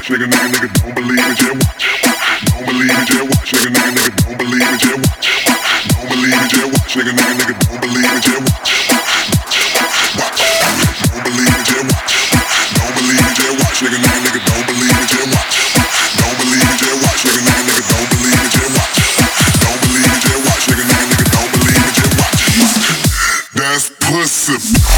Shake a nigga, nigga, don't believe it, yeah, watch. Don't believe it, yeah, watch. Shake a nigga, nigga, don't believe it, yeah, watch. Don't believe it, yeah, watch. Shake a nigga, nigga, don't believe it, yeah, watch. Watch. Don't believe it, yeah, watch. Don't believe it, yeah, watch. Shake a nigga, nigga, don't believe it, yeah, watch. Don't believe it, yeah, watch. Shake a nigga, nigga, don't believe it, yeah, watch. Don't believe it, yeah, watch. Shake a nigga, nigga, don't believe it, yeah, watch. That's pussy.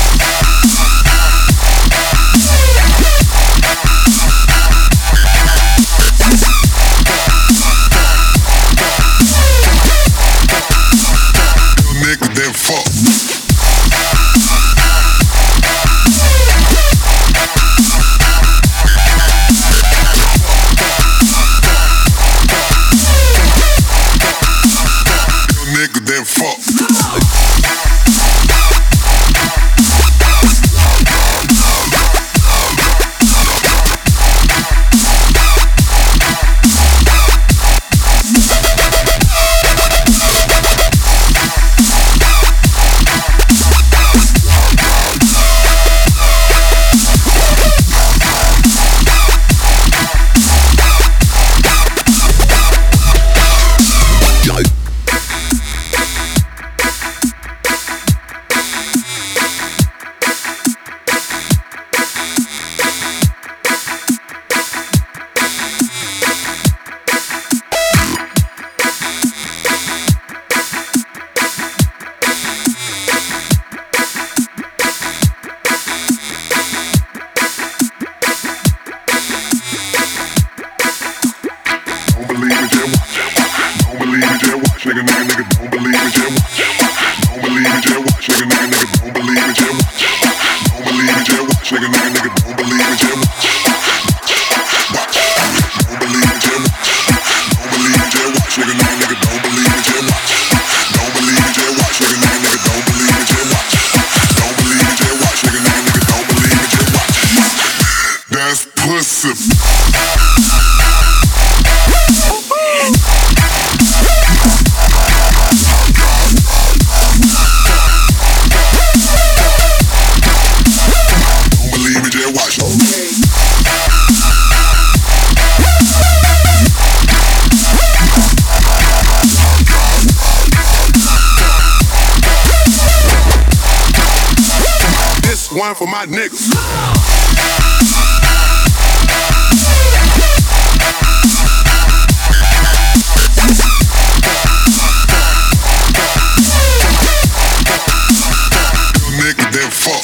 One for my niggas. Nigga, then fuck.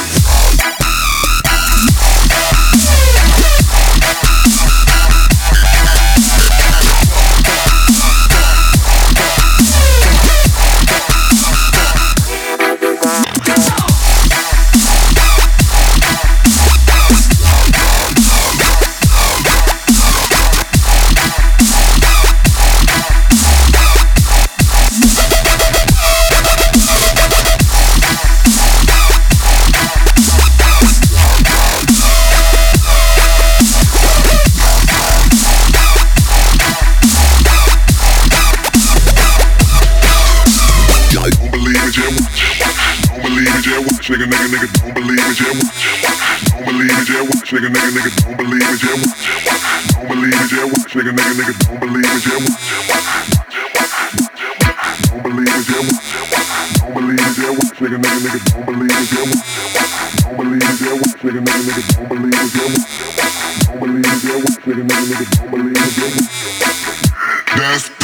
Shake a nigga, nigga, don't believe it, yeah, watch. Don't believe it, yeah, watch. Shake a nigga, nigga, don't believe it, yeah, watch. Don't believe it, yeah, watch. Shake a nigga, nigga, don't believe it, yeah, watch. Don't believe it, yeah, watch. Don't believe it, yeah, watch. Shake a nigga, nigga, don't believe it, yeah, watch. Don't believe it, yeah, watch. Shake a nigga, nigga, don't believe it, yeah, watch. Don't believe it, yeah, watch. Shake a nigga, nigga, don't believe it, yeah, watch. That's